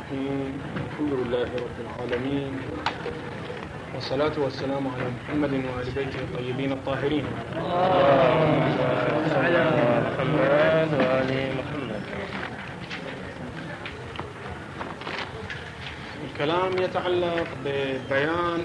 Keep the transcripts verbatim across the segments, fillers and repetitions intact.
الرحيم. الحمد لله رب العالمين، والصلاة والسلام على محمد وآل بيته الطيبين الطاهرين. اللهم على محمد وآل محمد. الكلام يتعلق ببيان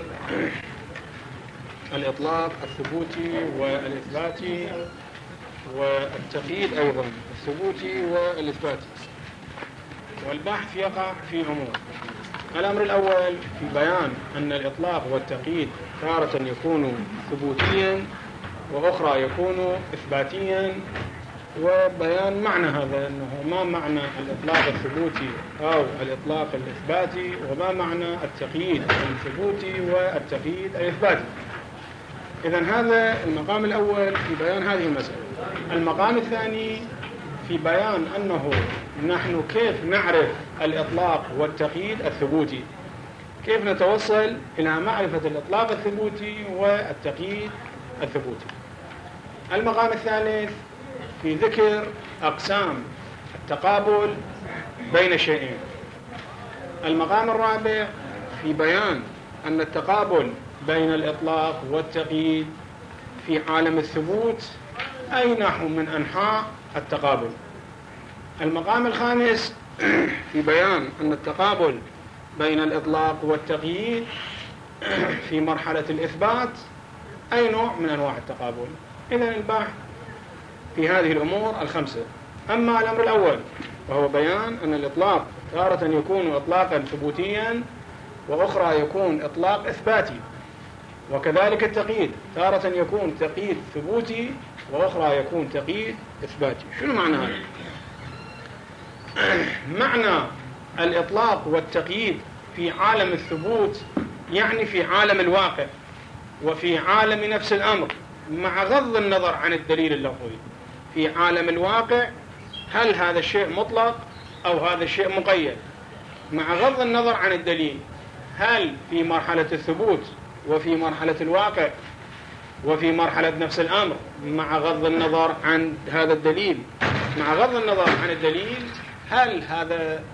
الإطلاق الثبوتي والإثباتي والتقييد أيضا الثبوتي والإثباتي، والبحث يقع في أمور. الأمر الأول في بيان أن الإطلاق والتقييد تارة يكون ثبوتيا وأخرى يكون إثباتيا، وبيان معنى هذا، أنه ما معنى الإطلاق الثبوتي أو الإطلاق الإثباتي، وما معنى التقييد الثبوتي والتقييد الإثباتي. إذن هذا المقام الأول في بيان هذه المسألة. المقام الثاني في بيان أنه نحن كيف نعرف الإطلاق والتقييد الثبوتي، كيف نتوصل إلى معرفة الإطلاق الثبوتي والتقييد الثبوتي. المقام الثالث في ذكر أقسام التقابل بين شيئين. المقام الرابع في بيان أن التقابل بين الإطلاق والتقييد في عالم الثبوت أي نحو من أنحاء التقابل. المقام الخامس في بيان أن التقابل بين الإطلاق والتقييد في مرحلة الإثبات أي نوع من أنواع التقابل. إذن البحث في هذه الأمور الخمسة. أما الأمر الأول وهو بيان أن الإطلاق تارة يكون إطلاقا ثبوتيا وأخرى يكون إطلاق إثباتي، وكذلك التقييد تارة يكون تقييد ثبوتي وأخرى يكون تقييد إثباتي. شنو معنى هذا؟ معنى الإطلاق والتقييد في عالم الثبوت يعني في عالم الواقع وفي عالم نفس الأمر، مع غض النظر عن الدليل اللفظي. في عالم الواقع هل هذا الشيء مطلق أو هذا الشيء مقيد، مع غض النظر عن الدليل. هل في مرحلة الثبوت وفي مرحلة الواقع وفي مرحلة نفس الأمر، مع غض النظر عن هذا الدليل، مع غض النظر عن الدليل هل هذا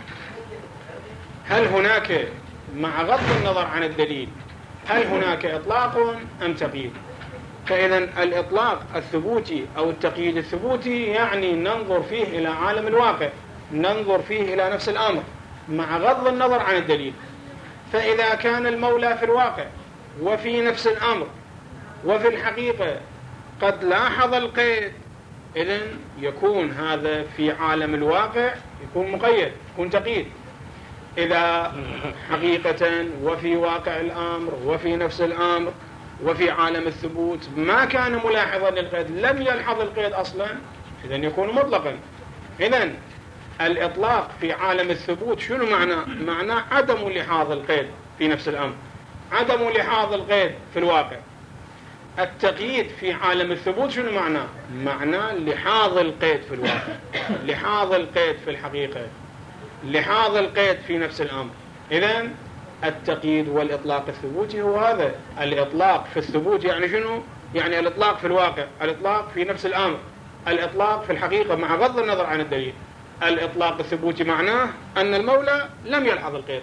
هل هناك مع غض النظر عن الدليل هل هناك إطلاق أم تقييد؟ فإذا الإطلاق الثبوتي أو التقييد الثبوتي يعني ننظر فيه إلى عالم الواقع، ننظر فيه إلى نفس الأمر مع غض النظر عن الدليل. فإذا كان المولى في الواقع وفي نفس الأمر وفي الحقيقة قد لاحظ القيد، إذن يكون هذا في عالم الواقع يكون مقيد، يكون تقييد. إذا حقيقة وفي واقع الأمر وفي نفس الأمر وفي عالم الثبوت ما كان ملاحظا للقيد، لم يلحظ القيد أصلا، إذن يكون مطلقا. إذن الإطلاق في عالم الثبوت شنو معنى؟ معنى عدم لحاظ القيد في نفس الأمر، عدم لحاظ القيد في الواقع. التقييد في عالم الثبوت شنو معنى؟ معنى لحاظ القيد في الواقع، لحاظ القيد في الحقيقة، لحاظ القيد في نفس الأمر. إذن التقييد والإطلاق الثبوتي هو هذا. الإطلاق في الثبوت يعني شنو؟ يعني الإطلاق في الواقع، الإطلاق في نفس الأمر، الإطلاق في الحقيقة مع غض النظر عن الدليل. الإطلاق الثبوتي معناه أن المولى لم يلحظ القيد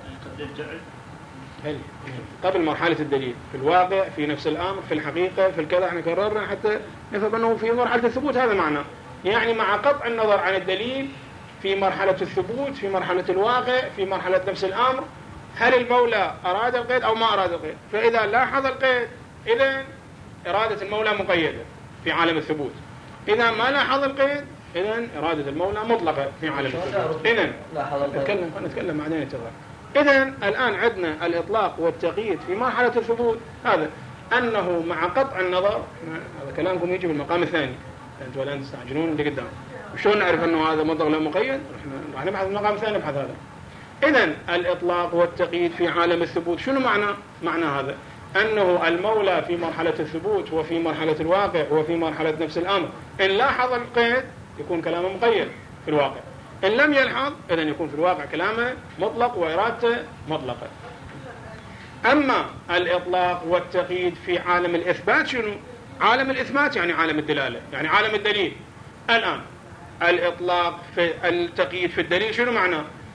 قبل مرحلة الدليل، في الواقع في نفس الأمر في الحقيقة في الكذا. احنا كررنا حتى نفهم أنه في مرحلة الثبوت هذا معناه، يعني مع قطع النظر عن الدليل في مرحلة الثبوت في مرحلة الواقع في مرحلة نفس الأمر هل المولى أراد القيد أو ما أراد القيد. فإذا لاحظ القيد إذن إرادة المولى مقيدة في عالم الثبوت، إذا ما لاحظ القيد إذن إرادة المولى مطلقة في عالم الثبوت. إذن نتكلم نتكلم بعدين ترى. إذن الآن عندنا الإطلاق والتقييد في مرحلة الثبوت هذا أنه مع قطع النظر، هذا كلامكم يجي بالمقام الثاني، أنتوا الآن تستعجلون اللي قدام. وشون نعرف أنه هذا مطلق لا مقيد؟ راح نبحث المقام الثاني نبحث هذا. إذن الإطلاق والتقييد في عالم الثبوت شنو معنى؟ معنى هذا أنه المولى في مرحلة الثبوت وفي مرحلة الواقع وفي مرحلة نفس الأمر إن لاحظ القيد يكون كلامه مقيد في الواقع، إن لم يلحظ إذن يكون في الواقع كلامه مطلق وإرادته مطلقة. أما الإطلاق والتقييد في عالم الإثبات شنو؟ عالم الإثبات يعني عالم الدلالة، يعني عالم الدليل. الآن الإطلاق في التقييد في الدليل شنو معناه؟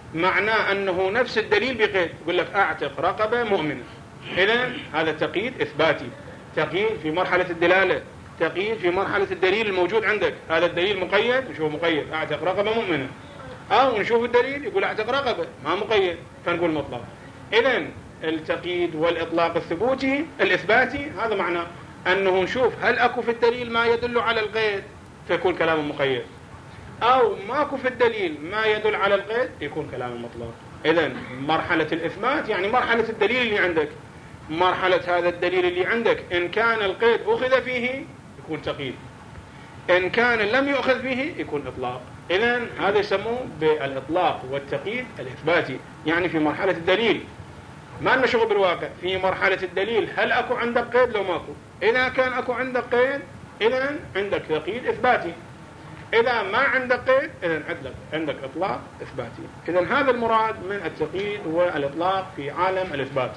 معناه أنه نفس الدليل بقيد، يقول لك أعتق رقبة مؤمنة. إذن هذا تقييد إثباتي، تقييد في مرحلة الدلالة، تقييد في مرحلة الدليل الموجود عندك. هذا الدليل مقيد، نشوف مقيد أعتق رقبة مؤمنة، أو نشوف الدليل يقول أعتق رقبة ما مقيد فنقول مطلق. إذن التقييد والإطلاق الثبوتي الإثباتي هذا معناه أنه نشوف هل أكو في الدليل ما يدل على القيد فيكون كلام مقيد، أو ماكو في الدليل ما يدل على القيد يكون كلام مطلق. إذن مرحلة الإثبات يعني مرحلة الدليل اللي عندك، مرحلة هذا الدليل اللي عندك إن كان القيد أخذ فيه يكون تقييد، إن كان لم يؤخذ فيه يكون إطلاق. إذن هذا يسموه بالإطلاق والتقييد الإثباتي، يعني في مرحلة الدليل ما لنا شغل بالواقع، في مرحلة الدليل هل أكو عندك قيد لو ماكو. إذا كان أكو عندك قيد إذن عندك تقييد إثباتي، إذا ما عندك قيد إذن عندك عندك إطلاق إثباتي. إذن هذا المراد من التقييد والإطلاق في عالم الإثبات.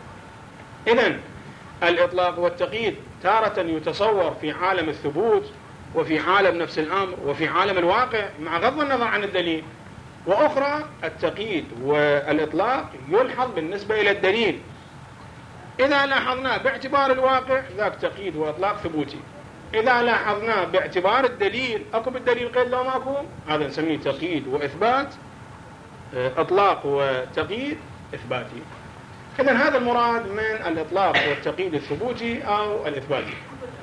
إذن الإطلاق والتقييد تارة يتصور في عالم الثبوت وفي عالم نفس الأمر وفي عالم الواقع مع غض النظر عن الدليل، وأخرى التقييد والإطلاق يلحظ بالنسبة إلى الدليل. إذا لاحظناه باعتبار الواقع ذاك تقييد وإطلاق ثبوتي، إذا لاحظناه باعتبار الدليل أكو بالدليل قيد لو ماكو هذا نسميه تقييد وإثبات، إطلاق وتقييد إثباتي. إذن هذا المراد من الإطلاق والتقييد الثبوتي أو الإثباتي.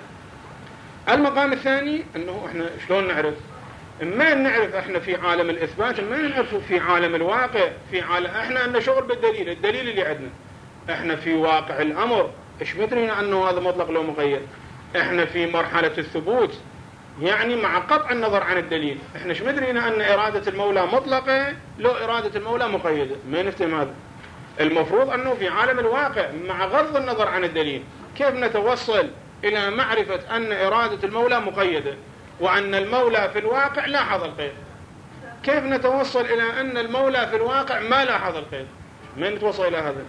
المقام الثاني أنه إحنا شلون نعرف؟ ما نعرف إحنا في عالم الإثبات، ما نعرف في عالم الواقع، في عالم إحنا عندنا شغل بالدليل، الدليل اللي عندنا إحنا في واقع الأمر إيش مدرينا أنه هذا مطلق لو مقيد. إحنا في مرحلة الثبوت يعني مع قطع النظر عن الدليل إحنا إيش مدرينا أن إرادة المولى مطلقة لو إرادة المولى مقيدة، ما نفتهم هذا. المفروض أنه في عالم الواقع مع غض النظر عن الدليل كيف نتوصل إلى معرفة أن إرادة المولى مقيدة وأن المولى في الواقع لاحظ القيد؟ كيف نتوصل إلى أن المولى في الواقع ما لاحظ القيد؟ ما نتوصل إلى هذا؟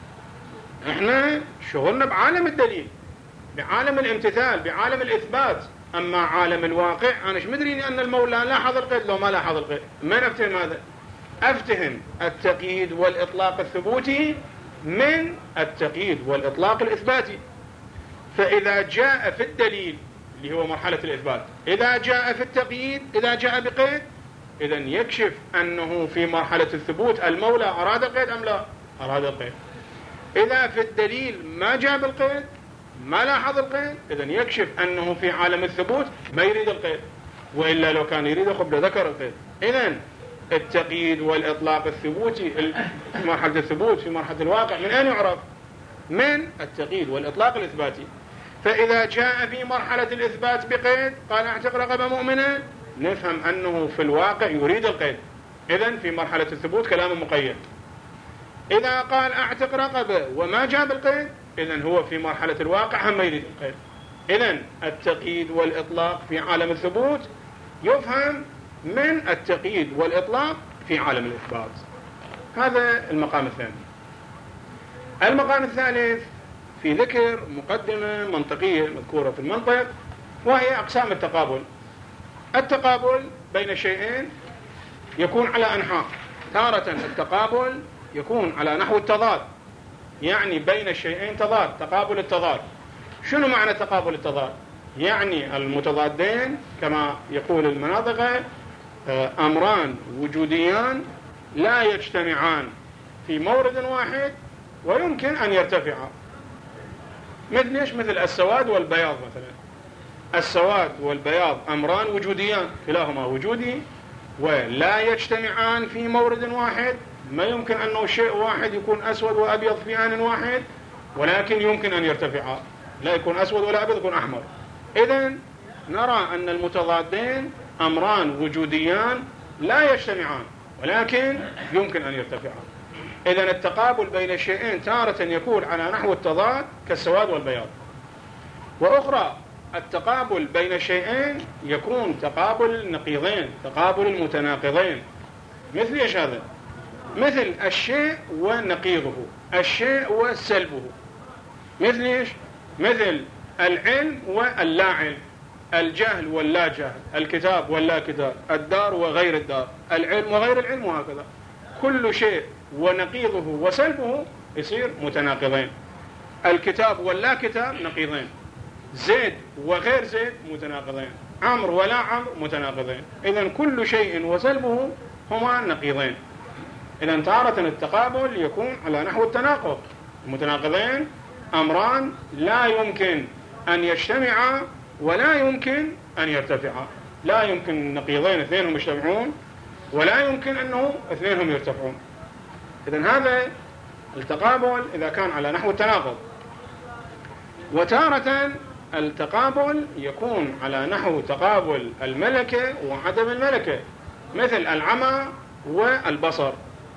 إحنا شغلنا بعالم الدليل، بعالم الامتثال، بعالم الإثبات. أما عالم الواقع أنا إيش مدري أن المولى لاحظ القيد لو ما لاحظ القيد؟ ما نفتهم هذا. أفتهم التقييد والإطلاق الثبوتي من التقييد والإطلاق الإثباتي. فإذا جاء في الدليل اللي هو مرحلة الإثبات، إذا جاء في التقييد إذا جاء بقيد إذن يكشف أنه في مرحلة الثبوت المولى أراد القيد أم لا أراد القيد. إذا في الدليل ما جاء بالقيد ما لاحظ القيد إذن يكشف أنه في عالم الثبوت ما يريد القيد، وإلا لو كان يريد قبل ذكر القيد. إذن التقييد والإطلاق الثبوتي في مرحلة الثبوت في مرحلة الواقع من أين يعرف؟ من التقييد والإطلاق الإثباتي. فإذا جاء في مرحلة الإثبات بقيد قال اعتق رقبة مؤمنة نفهم أنه في الواقع يريد القيد، إذن في مرحلة الثبوت كلام مقيد. إذا قال اعتق رقبة وما جاء بالقيد إذن هو في مرحلة الواقع هم يريد القيد. إذن التقييد والإطلاق في عالم الثبوت يفهم من التقييد والإطلاق في عالم الإثبات. هذا المقام الثاني. المقام الثالث في ذكر مقدمة منطقية مذكورة في المنطق، وهي أقسام التقابل. التقابل بين شيئين يكون على أنحاء. تارة التقابل يكون على نحو التضاد، يعني بين الشيئين تضاد، تقابل التضاد. شنو معنى تقابل التضاد؟ يعني المتضادين كما يقول المناطق أمران وجوديان لا يجتمعان في مورد واحد ويمكن أن يرتفعا. مثل إيش؟ مثل السواد والبياض مثلا. السواد والبياض أمران وجوديان كلاهما وجودي ولا يجتمعان في مورد واحد. ما يمكن أنه شيء واحد يكون أسود وأبيض في آن واحد، ولكن يمكن أن يرتفعا، لا يكون أسود ولا أبيض يكون أحمر. إذن نرى أن المتضادين أمران وجوديان لا يجتمعان ولكن يمكن أن يرتفعان. إذن التقابل بين الشيئين تارة يكون على نحو التضاد كالسواد والبياض، وأخرى التقابل بين الشيئين يكون تقابل النقيضين، تقابل المتناقضين. مثل إيش هذا؟ مثل الشيء ونقيضه، الشيء وسلبه. مثل إيش؟ مثل العلم واللا علم، الجهل واللا جهل، الكتاب واللا كتاب، الدار وغير الدار، العلم وغير العلم، وهكذا. كل شيء ونقيضه وسلبه يصير متناقضين. الكتاب واللا كتاب نقيضين، زيد وغير زيد متناقضين، عمرو ولا عمرو متناقضين. إذن كل شيء وسلبه هما نقيضين. إذن تارة التقابل يكون على نحو التناقض. المتناقضين أمران لا يمكن أن يجتمعا ولا يمكن أن يرتفعا. لا يمكن نقيضين اثنينهم يجتمعون ولا يمكن أنه اثنينهم يرتفعون. إذن هذا التقابل إذا كان على نحو التناقض. وتارة التقابل يكون على نحو تقابل الملكة وعدم الملكة، مثل العمى والبصر.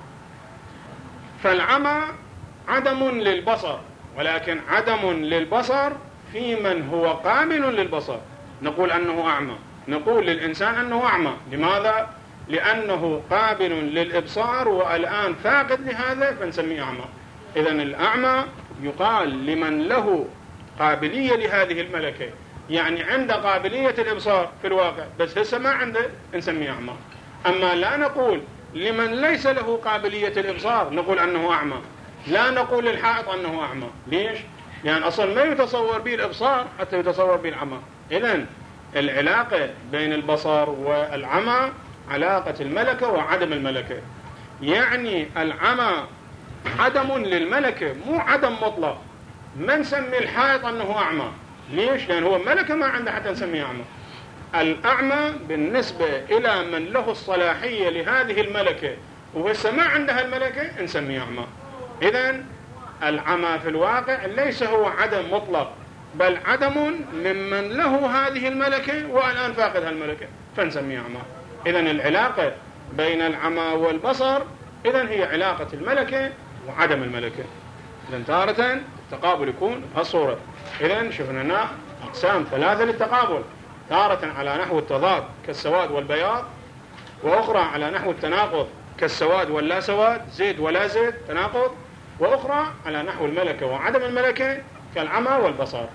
فالعمى عدم للبصر، ولكن عدم للبصر في من هو قابل للبصر. نقول أنه أعمى، نقول للإنسان أنه أعمى. لماذا؟ لأنه قابل للإبصار والآن فاقد لهذا فنسميه أعمى. إذن الأعمى يقال لمن له قابلية لهذه الملكة، يعني عنده قابلية الإبصار في الواقع بس هسه ما عنده، نسميه أعمى. أما لا نقول لمن ليس له قابلية الإبصار نقول أنه أعمى، لا نقول للحائط أنه أعمى. ليش؟ لأن يعني أصلا ما يتصور به الإبصار حتى يتصور به العمى. إذن العلاقة بين البصر والعمى علاقة الملكة وعدم الملكة. يعني العمى عدم للملكة، مو عدم مطلق. ما نسمي الحائط أنه أعمى. ليش؟ لأن هو ملكة ما عنده حتى نسميه أعمى. الأعمى بالنسبة إلى من له الصلاحية لهذه الملكة وهسه ما عندها الملكة نسميه أعمى. إذن العمى في الواقع ليس هو عدم مطلق، بل عدم ممن له هذه الملكة والآن فاقدها الملكة فنسميه أعمى. إذن العلاقة بين العمى والبصر إذن هي علاقة الملكة وعدم الملكة. إذن تارة التقابل يكون بهالصورة. إذن شفنا هنا أقسام ثلاثة للتقابل، تارة على نحو التضاد كالسواد والبياض، وأخرى على نحو التناقض كالسواد واللا سواد، زيد ولا زيد تناقض، وأخرى على نحو الملكة وعدم الملكة كالعمى والبصر.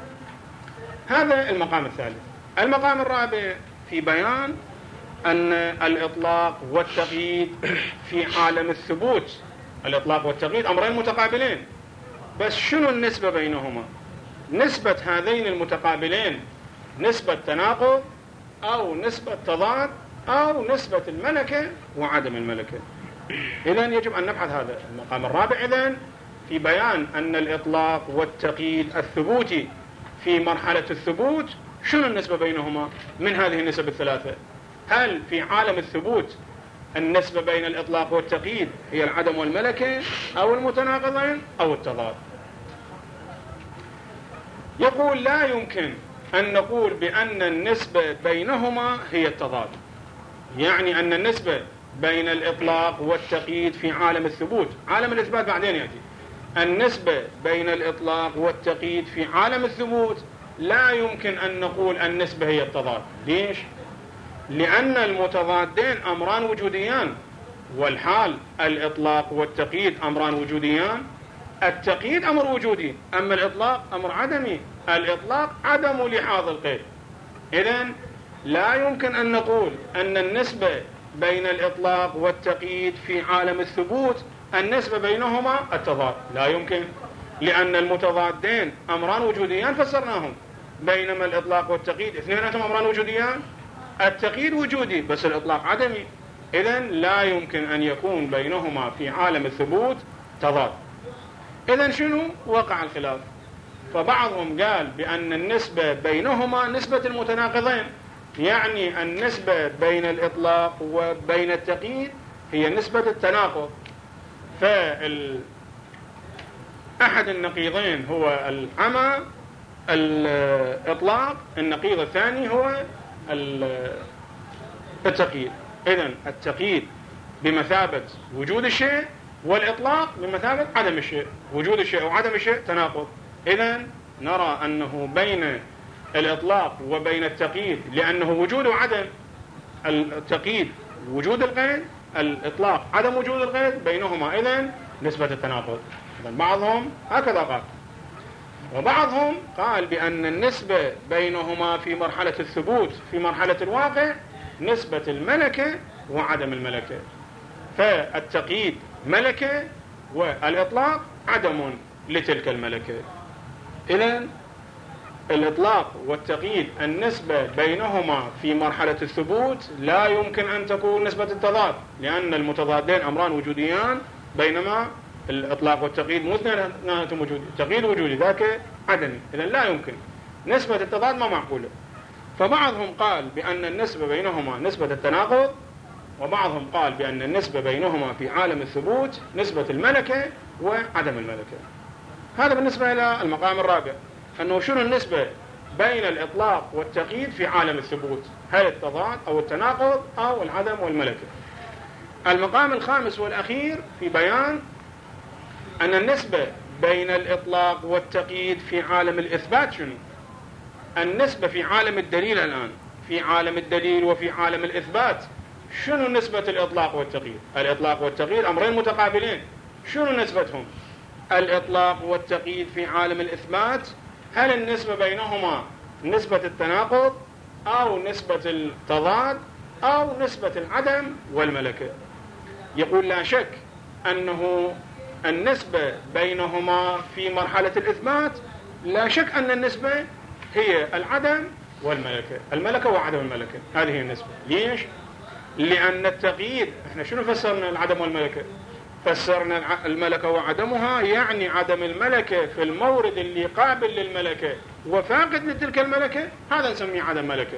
هذا المقام الثالث. المقام الرابع في بيان أن الإطلاق والتقييد في عالم الثبوت. الإطلاق والتقييد أمرين متقابلين، بس شنو النسبة بينهما؟ نسبة هذين المتقابلين نسبة تناقض أو نسبة تضاد أو نسبة الملكة وعدم الملكة. إذن يجب أن نبحث هذا المقام الرابع إذن في بيان أن الإطلاق والتقييد الثبوتي في مرحلة الثبوت شنو النسبة بينهما من هذه النسب الثلاثة. هل في عالم الثبوت النسبة بين الإطلاق والتقييد هي العدم والملكة أو المتناقضين أو التضاد؟ يقول لا يمكن أن نقول بأن النسبة بينهما هي التضاد. يعني أن النسبة بين الإطلاق والتقييد في عالم الثبوت، عالم الإثبات بعدين يأتي، النسبة بين الإطلاق والتقييد في عالم الثبوت لا يمكن أن نقول النسبة هي التضاد. ليش؟ لأن المتضادين أمران وجوديان، والحال الإطلاق والتقييد أمران وجوديان. التقييد أمر وجودي، أما الإطلاق أمر عدمي. الإطلاق عدم لحاظ القيد. إذن لا يمكن أن نقول أن النسبة بين الإطلاق والتقييد في عالم الثبوت النسبة بينهما التضاد، لا يمكن، لأن المتضادين أمران وجوديان فسرناهم، بينما الإطلاق والتقييد اثنيناتهم أمران وجوديان. التقييد وجودي بس الإطلاق عدمي. إذن لا يمكن أن يكون بينهما في عالم الثبوت تضاد. إذن شنو وقع الخلاف؟ فبعضهم قال بأن النسبة بينهما نسبة المتناقضين، يعني النسبة بين الإطلاق وبين التقييد هي نسبة التناقض. فأحد النقيضين هو العمى، الإطلاق، النقيض الثاني هو التقييد. إذن التقييد بمثابة وجود الشيء والإطلاق بمثابة عدم الشيء. وجود الشيء وعدم الشيء تناقض. إذن نرى أنه بين الإطلاق وبين التقييد، لأنه وجود وعدم، التقييد وجود القيد، الإطلاق عدم وجود القيد، بينهما إذن نسبة التناقض. إذن بعضهم هكذا قال، وبعضهم قال بأن النسبة بينهما في مرحلة الثبوت في مرحلة الواقع نسبة الملكة وعدم الملكة. فالتقييد ملكة والإطلاق عدم لتلك الملكة. إذن الإطلاق والتقييد النسبة بينهما في مرحلة الثبوت لا يمكن أن تكون نسبة التضاد، لأن المتضادين أمران وجوديان، بينما الإطلاق والتقييد مو اثنيناتهم وجودي، التقييد وجودي ذاك عدمي، إذن لا يمكن نسبة التضاد ما معقولة. فبعضهم قال بأن النسبة بينهما نسبة التناقض، وبعضهم قال بأن النسبة بينهما في عالم الثبوت نسبة الملكة وعدم الملكة. هذا بالنسبة إلى المقام الرابع، أنه شنو النسبة بين الإطلاق والتقييد في عالم الثبوت، هل التضاد أو التناقض أو العدم والملكة. المقام الخامس والأخير في بيان أن النسبة بين الإطلاق والتقييد في عالم الإثبات شنو. النسبة في عالم الدليل الآن، في عالم الدليل وفي عالم الإثبات شنو نسبة الإطلاق والتقييد؟ الإطلاق والتقييد أمرين متقابلين، شنو نسبتهم؟ الإطلاق والتقييد في عالم الإثبات هل النسبة بينهما نسبة التناقض أو نسبة التضاد أو نسبة العدم والملكة؟ يقول لا شك أنه النسبة بينهما في مرحلة الإثبات لا شك أن النسبة هي العدم والملكة، الملكة وعدم الملكة، هذه هي النسبة. ليش؟ لأن التقييد احنا شنو فسرنا العدم والملكة؟ فسرنا الملكة وعدمها يعني عدم الملكة في المورد اللي قابل للملكة وفاقد لتلك الملكة، هذا نسميه عدم ملكة.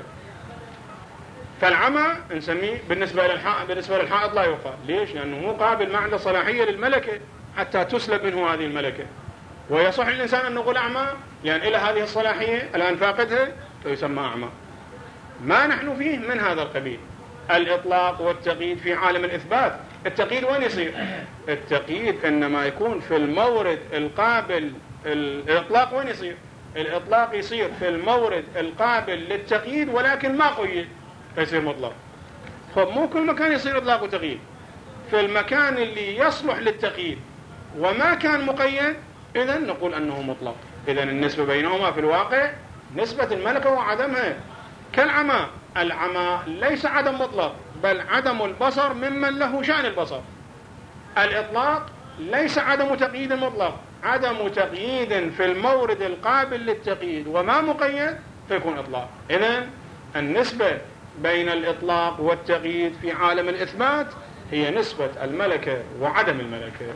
فالعمى نسميه بالنسبة للحائط بالنسبة للحائط لا يقال. ليش؟ لأنه مو قابل، ما عنده صلاحية للملكة حتى تسلب منه هذه الملكة. ويصح الإنسان أن نقول أعمى لأن إلى هذه الصلاحية الآن فاقدها فيسمى أعمى. ما نحن فيه من هذا القبيل. الإطلاق والتقييد في عالم الإثبات، التقييد وين يصير؟ التقييد إنما يكون في المورد القابل. الإطلاق وين يصير؟ الإطلاق يصير في المورد القابل للتقييد ولكن ما قيد فيصير مطلق. خب مو كل مكان يصير إطلاق وتقييد، في المكان اللي يصلح للتقييد وما كان مقيد إذن نقول أنه مطلق. إذن النسبة بينهما في الواقع نسبة الملكة وعدمها. كالعمى، العمى ليس عدم مطلق بل عدم البصر ممن له شأن البصر. الإطلاق ليس عدم تقييد مطلق، عدم تقييد في المورد القابل للتقييد وما مقيد فيكون إطلاق. إذن النسبة بين الإطلاق والتقييد في عالم الإثبات هي نسبة الملكة وعدم الملكة.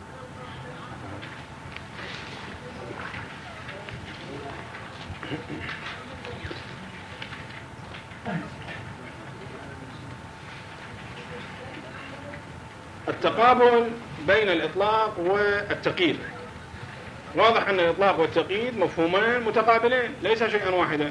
التقابل بين الإطلاق والتقييد. واضح أن الإطلاق والتقييد مفهومان متقابلين ليس شيئا واحدا.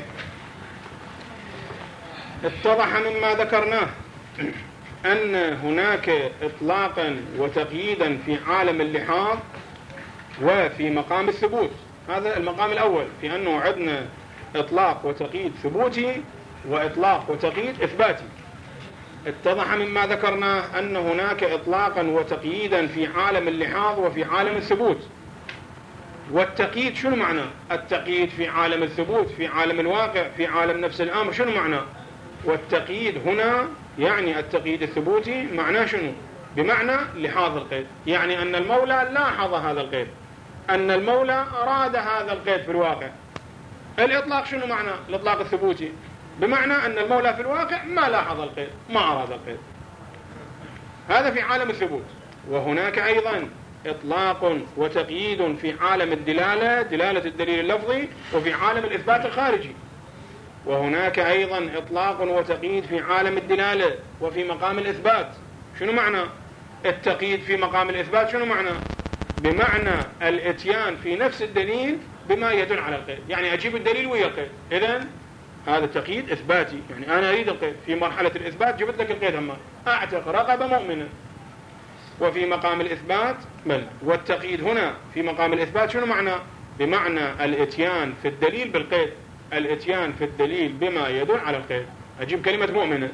اتضح مما ذكرناه أن هناك إطلاقا وتقييدا في عالم اللحاظ وفي مقام الثبوت. هذا المقام الأول، في أنه عندنا إطلاق وتقييد ثبوتي وإطلاق وتقييد إثباتي. اتضح مما ذكرناه أن هناك إطلاقا وتقييدا في عالم اللحاظ وفي عالم الثبوت. والتقييد شنو معناه؟ التقييد في عالم الثبوت، في عالم الواقع، في عالم نفس الأمر، شنو معناه؟ والتقييد هنا يعني التقييد الثبوتي معناه شنو؟ بمعنى لحاظ القيد، يعني أن المولى لاحظ هذا القيد، أن المولى أراد هذا القيد في الواقع. الإطلاق شنو معناه؟ الإطلاق الثبوتي بمعنى أن المولى في الواقع ما لاحظ القيد، ما أراد القيد. هذا في عالم الثبوت. وهناك أيضا إطلاق وتقييد في عالم الدلالة، دلالة الدليل اللفظي، وفي عالم الإثبات الخارجي. وهناك أيضا إطلاق وتقييد في عالم الدلالة وفي مقام الإثبات. شنو معنى التقييد في مقام الإثبات؟ شنو معنى؟ بمعنى الاتيان في نفس الدليل بما يدل على القيد، يعني أجيب الدليل ويا القيد. إذن هذا التقييد إثباتي، يعني أنا أريد القيد في مرحلة الإثبات جبت لك القيد، أما أعتق رقبة مؤمنة. وفي مقام الإثبات بل والتقييد هنا في مقام الإثبات شنو معنى؟ بمعنى الاتيان في الدليل بالقيد، الاتيان في الدليل بما يدل على القيد، أجيب كلمة مؤمنة.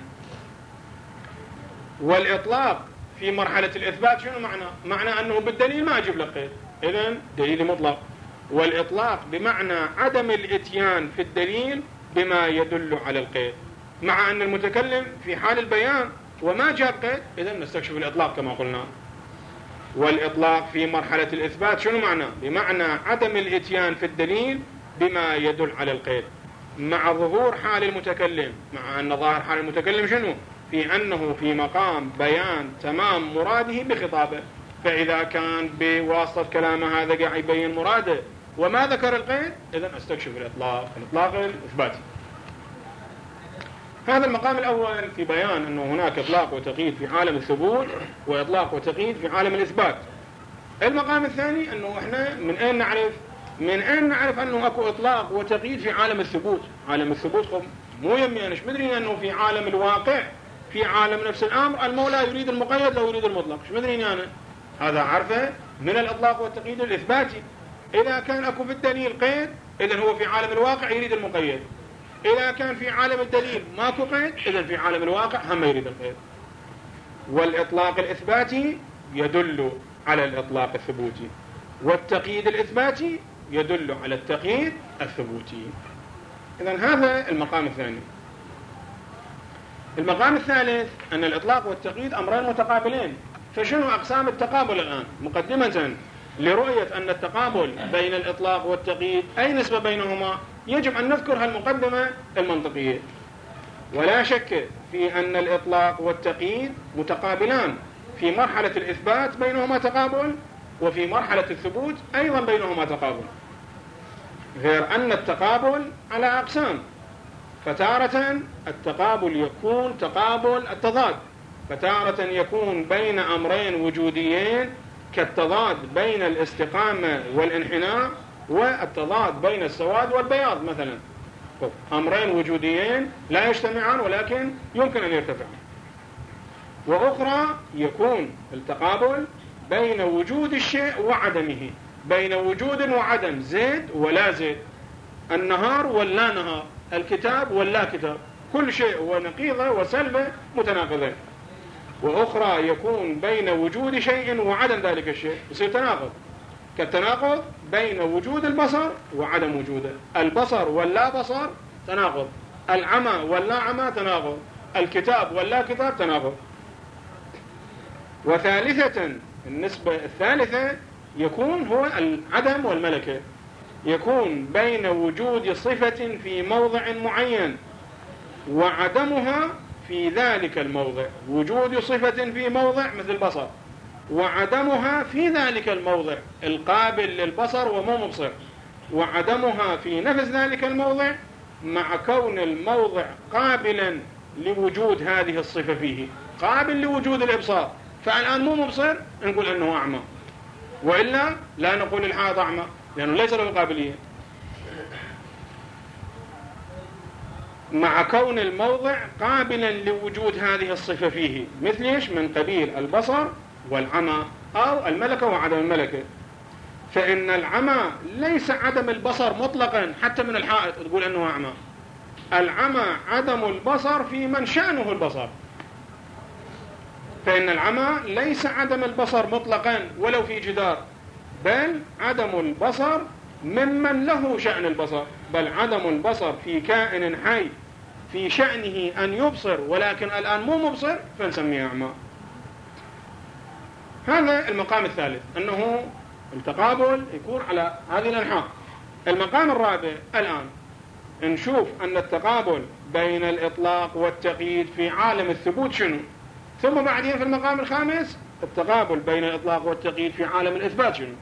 والإطلاق في مرحلة الإثبات شنو معنى؟ معنى أنه بالدليل ما أجيب لك قيد، إذن دليل مطلق. والإطلاق بمعنى عدم الاتيان في الدليل بما يدل على القيد، مع أن المتكلم في حال البيان وما جاب قيد إذا نستكشف الإطلاق كما قلنا. والإطلاق في مرحلة الإثبات شنو معناه؟ بمعنى عدم الإتيان في الدليل بما يدل على القيد مع ظهور حال المتكلم، مع أن ظاهر حال المتكلم شنو؟ في أنه في مقام بيان تمام مراده بخطابه، فإذا كان بواسطة كلامه هذا قاعد يبين مراده وما ذكر القيد إذا استكشف الإطلاق، الإطلاق الإثباتي. هذا المقام الأول في بيان أنه هناك إطلاق وتقييد في عالم الثبوت وإطلاق وتقييد في عالم الإثبات. المقام الثاني أنه إحنا من أين نعرف من أين نعرف أنه أكو إطلاق وتقييد في عالم الثبوت؟ عالم الثبوت مو يمي أنا مدري أنه في عالم الواقع في عالم نفس الأمر المولى يريد المقيد لو يريد المطلق، شو مدري أنا؟ هذا عرفه من الإطلاق والتقييد الإثباتي. إذا كان أكو في الدليل قيد إذن هو في عالم الواقع يريد المقيد، إذا كان في عالم الدليل ماكو قيد إذن في عالم الواقع هم يريد القيد. والإطلاق الإثباتي يدل على الإطلاق الثبوتي، والتقييد الإثباتي يدل على التقييد الثبوتي. إذن هذا المقام الثاني. المقام الثالث أن الإطلاق والتقييد أمرين متقابلين. فشنو أقسام التقابل الآن؟ مقدمة لرؤية أن التقابل بين الإطلاق والتقييد أي نسبة بينهما يجب أن نذكر هالمقدمة المنطقية. ولا شك في أن الإطلاق والتقييد متقابلان، في مرحلة الإثبات بينهما تقابل، وفي مرحلة الثبوت أيضا بينهما تقابل، غير أن التقابل على أقسام. فتارة التقابل يكون تقابل التضاد، فتارة يكون بين أمرين وجوديين كالتضاد بين الاستقامة والانحناء والتضاد بين السواد والبياض مثلا، أمرين وجوديين لا يجتمعان ولكن يمكن أن يرتفعان. وأخرى يكون التقابل بين وجود الشيء وعدمه، بين وجود وعدم، زيد ولا زيد، النهار واللا نهار، الكتاب واللا كتاب، كل شيء ونقيضه وسلبه متناقضين. وأخرى يكون بين وجود شيء وعدم ذلك الشيء، يصير تناقض، كالتناقض بين وجود البصر وعدم وجوده، البصر واللا بصر تناقض، العمى واللا عمى تناقض، الكتاب واللا كتاب تناقض. وثالثة النسبة الثالثة يكون هو العدم والملكة، يكون بين وجود صفة في موضع معين وعدمها في ذلك الموضع، وجود صفة في موضع مثل البصر وعدمها في ذلك الموضع القابل للبصر ومو مبصر، وعدمها في نفس ذلك الموضع مع كون الموضع قابلا لوجود هذه الصفة فيه، قابل لوجود الإبصار. فالآن مو مبصر نقول أنه أعمى، وإلا لا نقول الحائط أعمى لأنه ليس له قابلية. مع كون الموضع قابلا لوجود هذه الصفة فيه، مثل إيش؟ من قبيل البصر والعمى أو الملكة وعدم الملكة. فإن العمى ليس عدم البصر مطلقا حتى من الحائط تقول أنه أعمى، العمى عدم البصر في من شأنه البصر. فإن العمى ليس عدم البصر مطلقا ولو في جدار، بل عدم البصر ممن له شأن البصر، بل عدم البصر في كائن حي في شأنه أن يبصر ولكن الآن مو مبصر فنسميه أعمى. هذا المقام الثالث، أنه التقابل يكون على هذه الأنحاء. المقام الرابع الآن نشوف أن التقابل بين الإطلاق والتقييد في عالم الثبوت شنو، ثم بعدين في المقام الخامس التقابل بين الإطلاق والتقييد في عالم الإثبات شنو.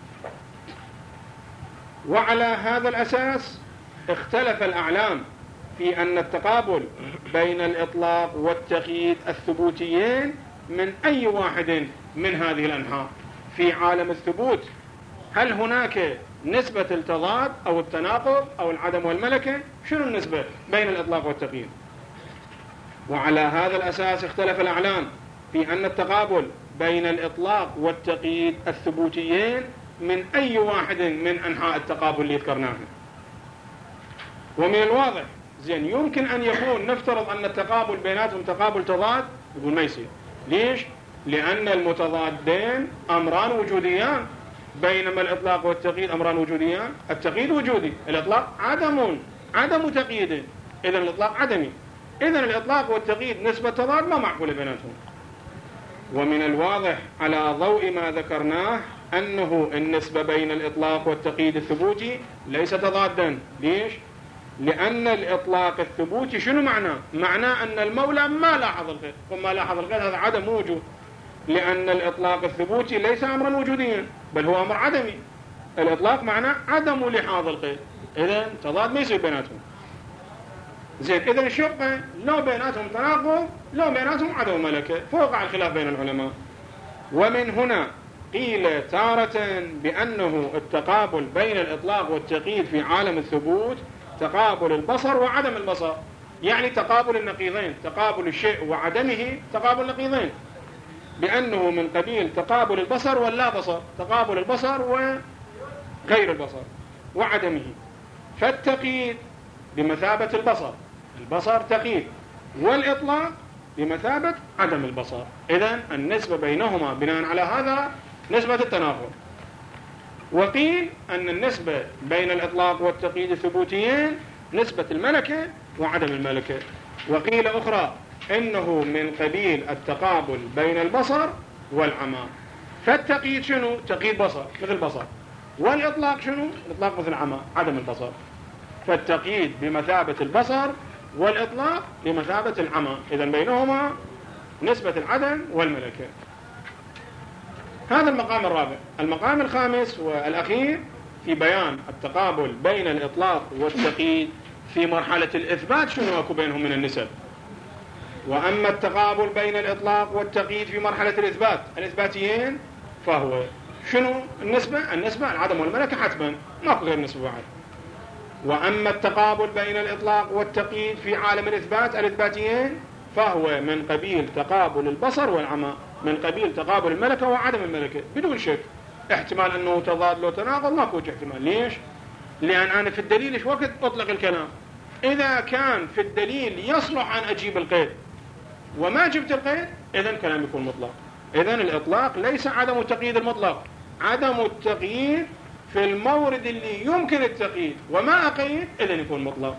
وعلى هذا الأساس اختلف الأعلام في أن التقابل بين الإطلاق والتقييد الثبوتيين من أي واحد من هذه الأنحاء في عالم الثبوت، هل هناك نسبة التضاد أو التناقض أو العدم والملكة، شنو النسبة بين الإطلاق والتقييد. وعلى هذا الأساس اختلف الأعلام في أن التقابل بين الإطلاق والتقييد الثبوتيين من أي واحد من أنحاء التقابل اللي ذكرناها. ومن الواضح زين يمكن أن يكون نفترض أن التقابل بيناتهم تقابل تضاد، يقول ما يصير. ليش؟ لأن المتضادين أمران وجوديان، بينما الإطلاق والتقييد أمران وجوديان. التقييد وجودي، الإطلاق عدم عدم تقييد، إذن الإطلاق عدمي. إذن الإطلاق والتقييد نسبة تضاد ما معقولة بيناتهم. ومن الواضح على ضوء ما ذكرناه أنه النسبة بين الإطلاق والتقييد الثبوتي ليس تضادا. ليش؟ لأن الإطلاق الثبوتي شنو معناه؟ معناه أن المولى ما لاحظ القيد، وما لاحظ القيد هذا عدم وجود، لأن الإطلاق الثبوتي ليس أمرا وجوديا بل هو أمر عدمي. الإطلاق معناه عدم لحاظ القيد، إذن تضاد ما يصير بيناتهم. زين، إذن الشقة لو بيناتهم تناقض لو بيناتهم عدم ملكة، فوقع الخلاف بين العلماء. ومن هنا قيل تارة بأنه التقابل بين الإطلاق والتقييد في عالم الثبوت تقابل البصر وعدم البصر، يعني تقابل النقيضين، تقابل الشيء وعدمه تقابل نقيضين، بأنه من قبيل تقابل البصر واللا بصر، تقابل البصر وغير البصر وعدمه. فالتقييد بمثابة البصر، البصر تقييد، والإطلاق بمثابة عدم البصر. إذن النسبة بينهما بناء على هذا نسبة التناقض. وقيل أن النسبة بين الإطلاق والتقييد الثبوتيين نسبة الملكة وعدم الملكة. وقيل أخرى إنه من قبيل التقابل بين البصر والعمى. فالتقييد شنو؟ تقييد بصر مثل بصر، والإطلاق شنو؟ الإطلاق مثل عمى عدم البصر. فالتقييد بمثابة البصر والإطلاق بمثابة العمى، إذن بينهما نسبة العدم والملكة. هذا المقام الرابع. المقام الخامس والأخير في بيان التقابل بين الإطلاق والتقييد في مرحلة الإثبات شنو أكو بينهم من النسب. وأما التقابل بين الإطلاق والتقييد في مرحلة الإثبات الإثباتيين فهو شنو النسبة؟ النسبة العدم والملكة حتما، ماكو غير نسبة بعد. وأما التقابل بين الإطلاق والتقييد في عالم الإثبات الإثباتيين فهو من قبيل تقابل البصر والعمى، من قبيل تقابل الملكة وعدم الملكة بدون شك. احتمال أنه تضاد لو تناقض ماكو احتمال. ليش؟ لأن أنا في الدليل إيش وقت أطلق الكلام؟ إذا كان في الدليل يصلح أن أجيب القيد وما جبت القيد إذن كلام يكون مطلق. إذن الإطلاق ليس عدم التقييد المطلق، عدم التقييد في المورد اللي يمكن التقييد وما أقيد إذن يكون مطلق.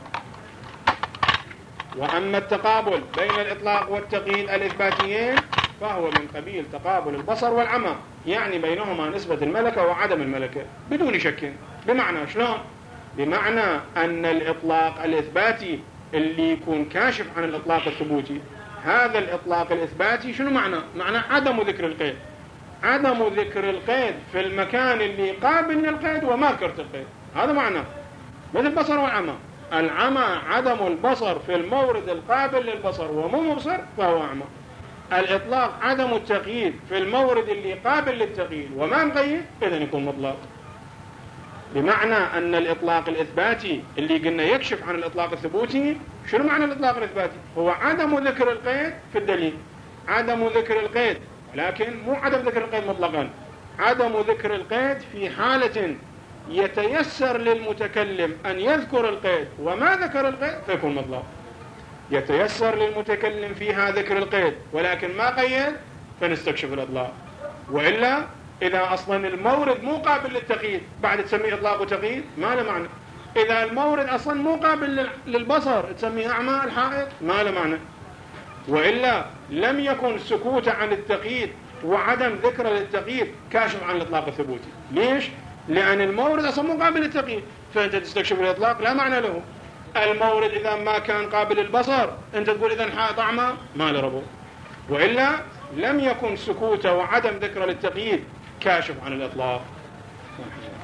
وأما التقابل بين الإطلاق والتقييد الإثباتيين فهو من قبيل تقابل البصر والعمى، يعني بينهما نسبة الملكة وعدم الملكة بدون شك. بمعنى شلون؟ بمعنى أن الإطلاق الإثباتي اللي يكون كاشف عن الإطلاق الثبوتي، هذا الإطلاق الإثباتي شنو معنى؟ معنى عدم ذكر القيد، عدم ذكر القيد في المكان اللي قابل للقيد وما ذكرت القيد، هذا معنى. مثل البصر والعمى، العمى عدم البصر في المورد القابل للبصر ومو مبصر فهو أعمى. الإطلاق عدم التقييد في المورد اللي قابل للتقييد وما مقيد إذن يكون مطلق. بمعنى أن الإطلاق الإثباتي اللي قلنا يكشف عن الإطلاق الثبوتي، شنو معنى الإطلاق الإثباتي؟ هو عدم ذكر القيد في الدليل، عدم ذكر القيد، لكن مو عدم ذكر القيد مطلقا، عدم ذكر القيد في حالة يتيسر للمتكلم أن يذكر القيد وما ذكر القيد فيكون مطلق. يتيسر للمتكلم فيها ذكر القيد ولكن ما قيد فنستكشف الإطلاق. وإلا إذا أصلا المورد مو قابل للتقييد بعد تسميه إطلاق وتقييد ما له معنى. إذا المورد أصلا مو قابل للبصر تسميه أعمى الحائط ما له معنى. وإلا لم يكن سكوت عن التقييد وعدم ذكر للتقييد كاشف عن الإطلاق الثبوتي. ليش؟ لأن المورد أصلا مو قابل للتقييد، فأنت تستكشف الإطلاق لا معنى له. المورد إذا ما كان قابل للبصر أنت تقول إذن حائط أعمى ما له ربو. وإلا لم يكن سكوت وعدم ذكر للتقييد كاشف عن الإطلاق.